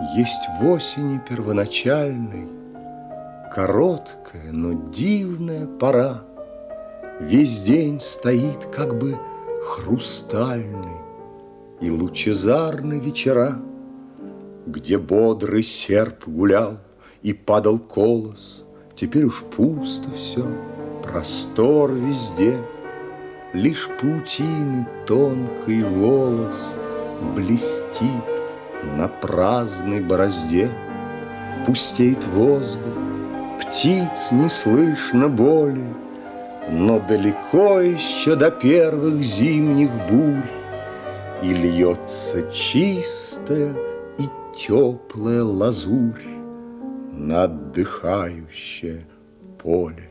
Есть в осени первоначальной короткая, но дивная пора. Весь день стоит как бы хрустальный и лучезарны вечера, где бодрый серп гулял и падал колос. Теперь уж пусто все, простор везде, лишь паутины тонкий волос блестит на праздной борозде. Пустеет воздух, птиц не слышно более, но далеко еще до первых зимних бурь, и льется чистая и теплая лазурь на отдыхающее поле.